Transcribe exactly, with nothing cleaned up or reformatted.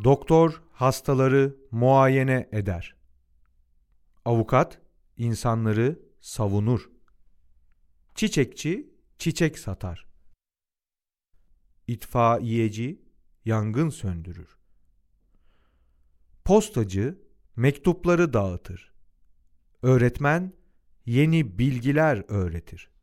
Doktor hastaları muayene eder. Avukat insanları savunur. Çiçekçi çiçek satar. İtfaiyeci yangın söndürür. Postacı mektupları dağıtır. Öğretmen yeni bilgiler öğretir.